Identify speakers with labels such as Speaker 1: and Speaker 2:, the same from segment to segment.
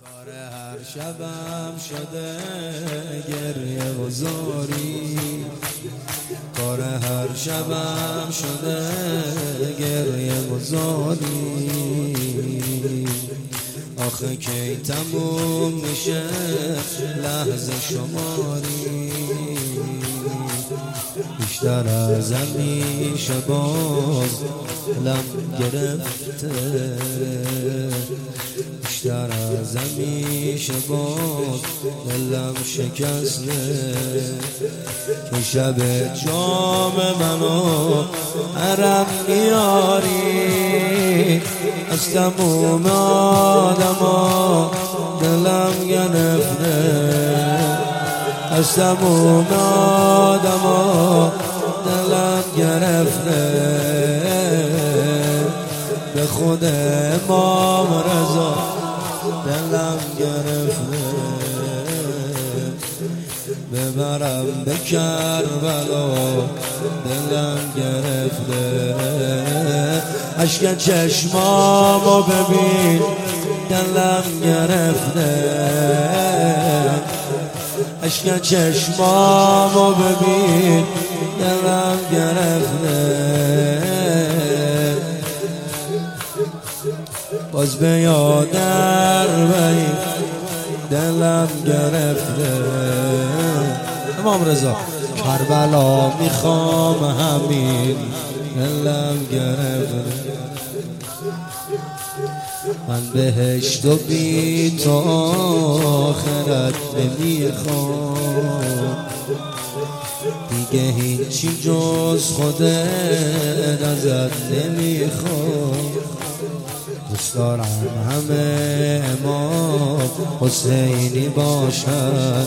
Speaker 1: هر شبم شده گریه و زاری، کار هر شبم شده گریه و زاری. آخه کی تموم میشه لحظه شماری، بیشتر از همیشه باز لم گرفته، بیشتر از همیشه باز دلم شکسته. که شب جام منو عرب میاری، از تموم آدما دلم گرفته، از تموم آدما دلم گرفته. به خود امام رضا دلم گرفته، ببرم به کربلا دلم گرفته. اشک چشمامو ببین دلم گرفته، اشک چشمامو ببین دلم گرفته. باز به یادر بایی دلم گرفته. امام رضا کربلا میخوام همین دلم گرفته. من بهشت و بی تو آخرت نمیخوام، دیگه هیچی جز خودت ازت نمیخوام. دوست دارم همه امام حسینی باشن،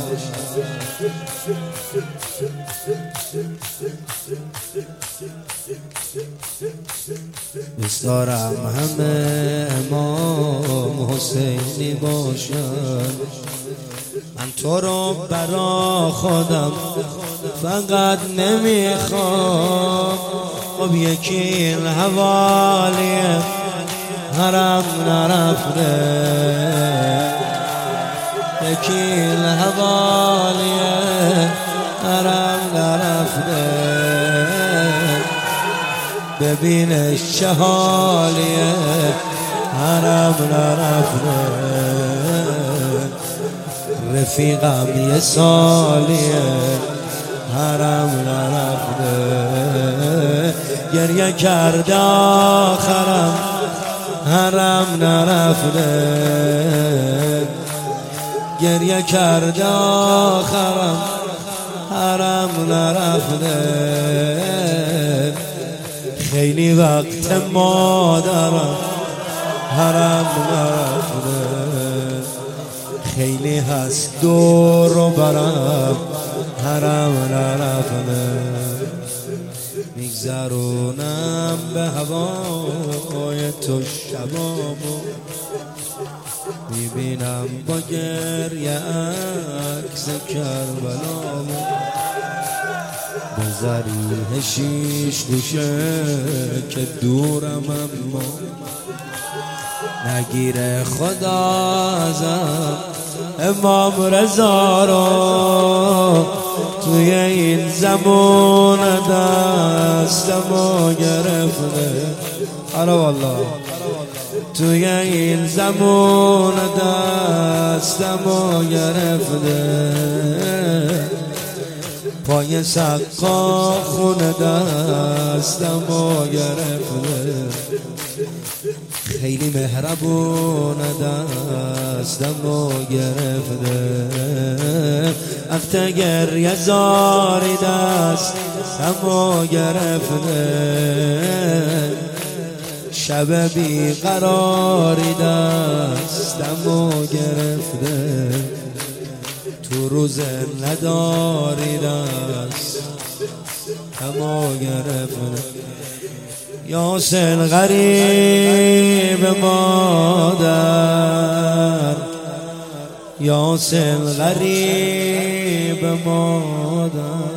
Speaker 1: دوست دارم همه امام حسینی باشن. من تو رو برا خودم فقط نمیخوام، خب یکی حوالی حرم نرفته، یکی حوالی حرم نرفته. ببینش چه حالیه حرم نرفته. رفیقم یه سالیه حرم نرفته. گریه کرده آخرم حرم نرفته، گریه کرده آخرم حرم نرفته. خیلی وقت مادرم حرم نرفته، خیلی هست دور و برم حرم نرفته. میگذرونم به هوای تو شبامو، میبینم با گریه عکس کربلامو. بزریه شیش گوشه که دورم اما نگیره خدا ازم امام رضا رو. توی این زمان دستمو گرفته، آره والله توی این زمان دستمو گرفته. پای سقا خونه دستمو گرفته، خیلی مهربون دستمو گرفته. وقت گریه زاری دستمو گرفته، شب بیقراری دستمو گرفته. تو روز نداری دستمو گرفته. یا حسین غریب مادر، یا حسین غریب مادر.